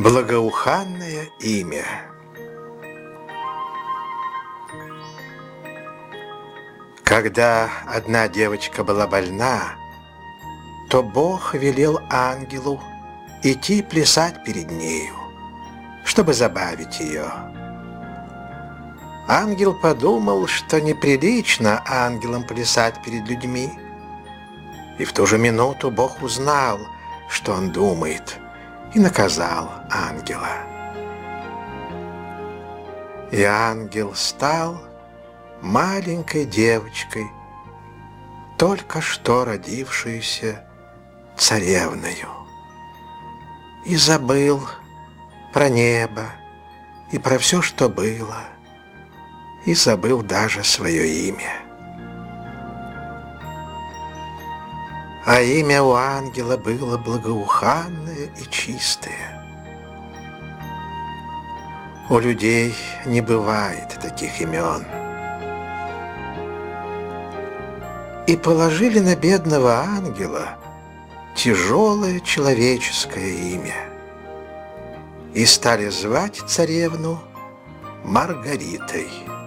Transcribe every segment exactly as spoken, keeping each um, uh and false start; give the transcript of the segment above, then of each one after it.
Благоуханное имя. Когда одна девочка была больна, то Бог велел ангелу идти плясать перед нею, чтобы забавить ее. Ангел подумал, что неприлично ангелам плясать перед людьми. И в ту же минуту Бог узнал, что он думает, и наказал ангела. И ангел стал маленькой девочкой, только что родившейся царевною, и забыл про небо и про все, что было, и забыл даже свое имя. А имя у ангела было благоуханное и чистое. У людей не бывает таких имен. И положили на бедного ангела тяжелое человеческое имя и стали звать царевну Маргаритой.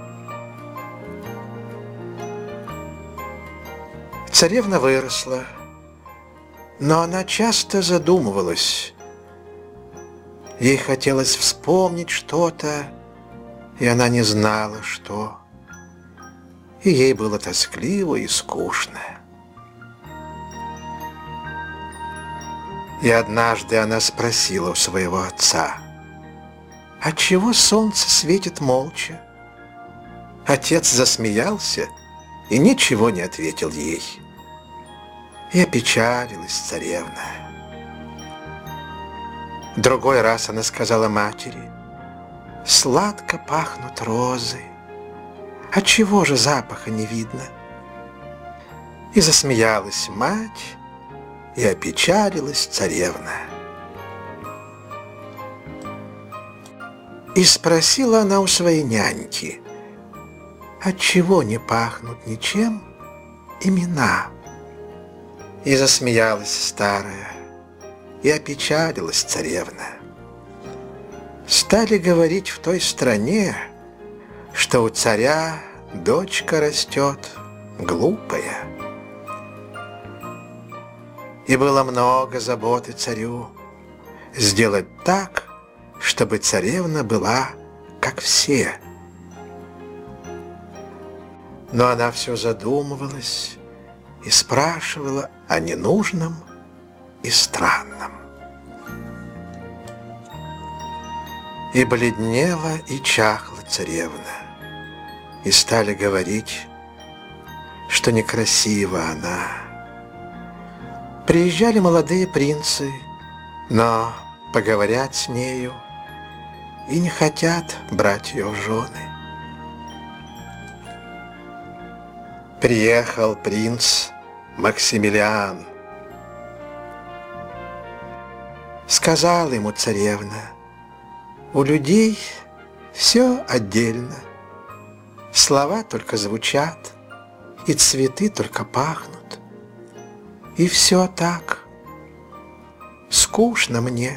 Царевна выросла, но она часто задумывалась. Ей хотелось вспомнить что-то, и она не знала, что. И ей было тоскливо и скучно. И однажды она спросила у своего отца: «Отчего солнце светит молча?» Отец засмеялся и ничего не ответил ей. И опечалилась царевна. Другой раз она сказала матери: «Сладко пахнут розы. Отчего же запаха не видно?» И засмеялась мать, и опечалилась царевна. И спросила она у своей няньки: «Отчего не пахнут ничем имена?» И засмеялась старая, и опечалилась царевна. Стали говорить в той стране, что у царя дочка растет глупая. И было много заботы царю сделать так, чтобы царевна была как все. Но она все задумывалась и спрашивала о ненужном и странном. И бледнела, и чахла царевна, и стали говорить, что некрасива она. Приезжали молодые принцы, но поговорят с нею и не хотят брать ее в жены. Приехал принц Максимилиан. Сказала ему царевна: «У людей все отдельно, слова только звучат, и цветы только пахнут, и все так. Скучно мне».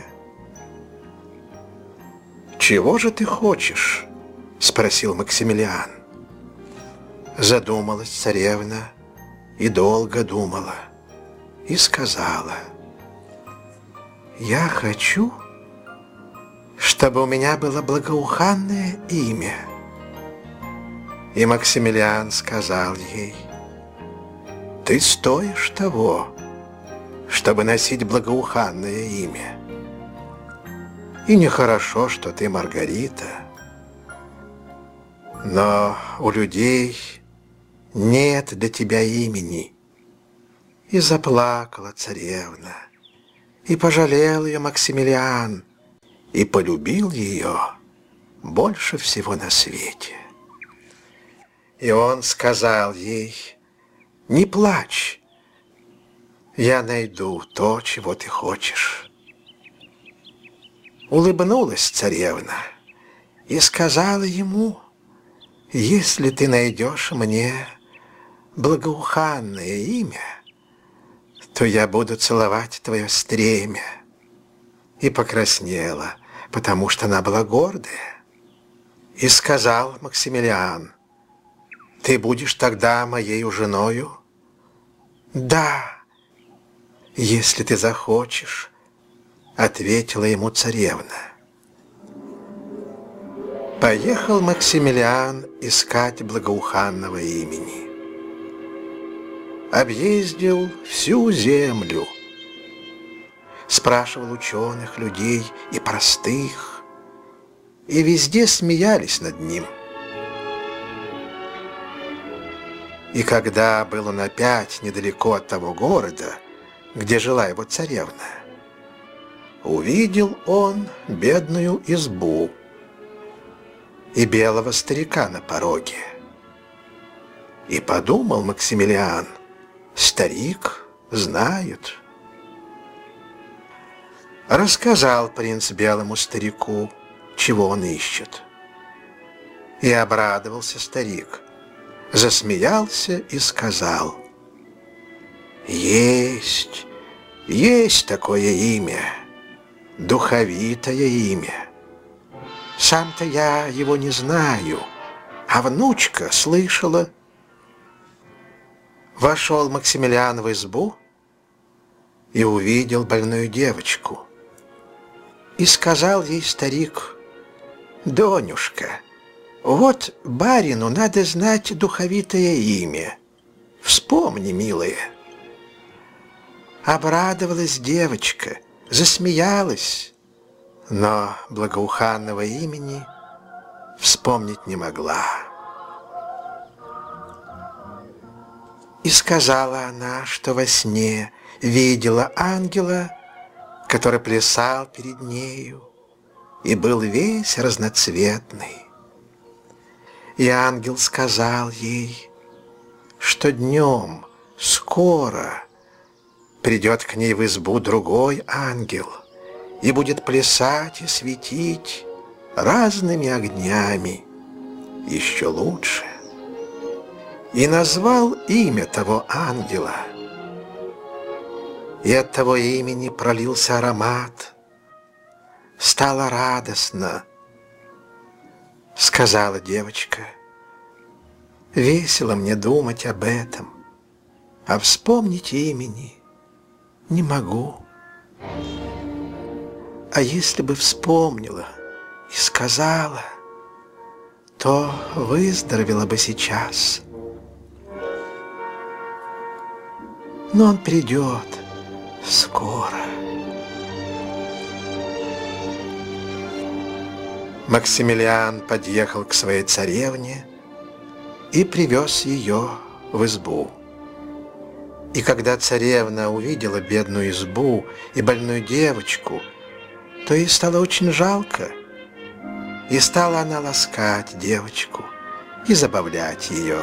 «Чего же ты хочешь?» — спросил Максимилиан. Задумалась царевна и долго думала, и сказала: «Я хочу, чтобы у меня было благоуханное имя». И Максимилиан сказал ей: «Ты стоишь того, чтобы носить благоуханное имя. И нехорошо, что ты Маргарита, но у людей нет для тебя имени». И заплакала царевна, и пожалел ее Максимилиан, и полюбил ее больше всего на свете. И он сказал ей: «Не плачь, я найду то, чего ты хочешь». Улыбнулась царевна и сказала ему: «Если ты найдешь мне благоуханное имя, то я буду целовать твое стремя». И покраснела потому что она была гордая. И сказал Максимилиан: «Ты будешь тогда моею женою?» «Да, если ты захочешь», — ответила ему царевна. Поехал Максимилиан искать благоуханного имени. Объездил всю землю, спрашивал ученых, людей и простых, и везде смеялись над ним. И когда был он опять недалеко от того города, где жила его царевна, увидел он бедную избу и белого старика на пороге. И подумал Максимилиан: старик знает. Рассказал принц белому старику, чего он ищет. И обрадовался старик, засмеялся и сказал: «Есть, есть такое имя, духовитое имя. Сам-то я его не знаю, а внучка слышала». Вошел Максимилиан в избу и увидел больную девочку. И сказал ей старик: «Донюшка, вот барину надо знать духовитое имя. Вспомни, милая». Обрадовалась девочка, засмеялась, но благоуханного имени вспомнить не могла. И сказала она, что во сне видела ангела, который плясал перед нею и был весь разноцветный. И ангел сказал ей, что днем скоро придет к ней в избу другой ангел и будет плясать и светить разными огнями еще лучше. И назвал имя того ангела. И от того имени пролился аромат. Стало радостно. Сказала девочка: «Весело мне думать об этом, а вспомнить имени не могу. А если бы вспомнила и сказала, то выздоровела бы сейчас. Но он придет скоро». Максимилиан подъехал к своей царевне и привез ее в избу. И когда царевна увидела бедную избу и больную девочку, то ей стало очень жалко, и стала она ласкать девочку и забавлять ее.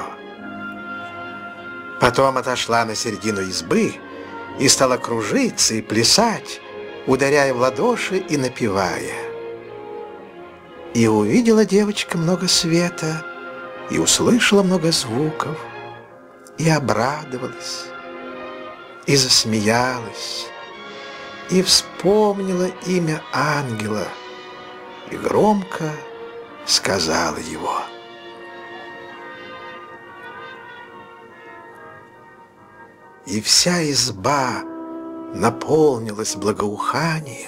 Потом отошла на середину избы и стала кружиться и плясать, ударяя в ладоши и напевая. И увидела девочка много света, и услышала много звуков, и обрадовалась, и засмеялась, и вспомнила имя ангела, и громко сказала его. И вся изба наполнилась благоуханием.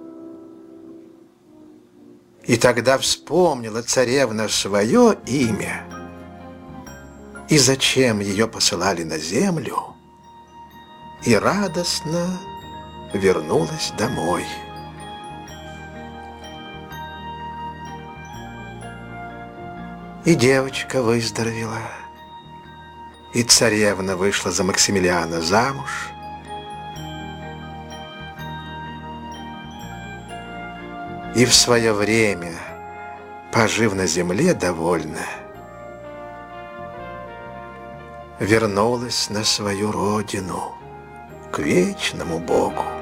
И тогда вспомнила царевна свое имя, и зачем ее посылали на землю, и радостно вернулась домой. И девочка выздоровела, и царевна вышла за Максимилиана замуж, и в свое время, пожив на земле довольно, вернулась на свою родину, к вечному Богу.